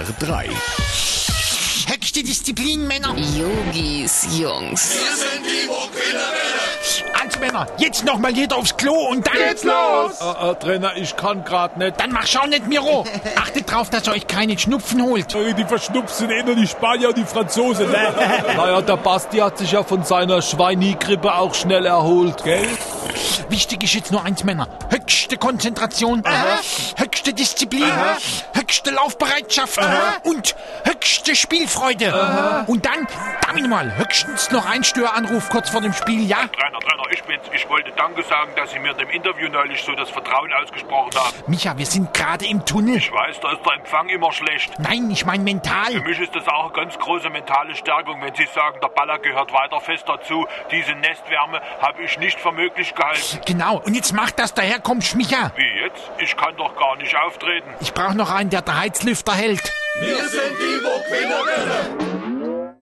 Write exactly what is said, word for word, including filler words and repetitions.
drei. Höchste Disziplin, Männer. Yogis, Jungs. Wir sind die Burgwinner. Also, Männer, jetzt noch mal jeder aufs Klo und dann... Geht's los! Äh, äh, Trainer, ich kann grad nicht. Dann mach schon nicht, Miro. Achtet drauf, dass ihr euch keinen Schnupfen holt. Äh, Die verschnupft sind eh nur die Spanier und die Franzosen. Naja, der Basti hat sich ja von seiner Schweini-Grippe auch schnell erholt, gell? Wichtig ist jetzt nur eins, Männer. Höchste Konzentration, Aha. höchste Disziplin, Aha. höchste Laufbereitschaft Aha. und höchste Spielfreude. Aha. Und dann, damit mal, höchstens noch ein Störanruf kurz vor dem Spiel, ja? Trainer, Trainer, ich bin's. Ich wollte Danke sagen, dass Sie mir in dem Interview neulich so das Vertrauen ausgesprochen haben. Micha, wir sind gerade im Tunnel. Ich weiß, da ist der Empfang immer schlecht. Nein, ich meine mental. Für mich ist das auch eine ganz große mentale Stärkung, wenn Sie sagen, der Baller gehört weiter fest dazu. Diese Nestwärme habe ich nicht für möglich gehalten. Genau, und jetzt mach das daherkommst, Micha. Wie jetzt? Ich kann doch gar nicht auftreten. Ich brauche noch einen, der der Heizlüfter hält. Wir sind die Burgwinner.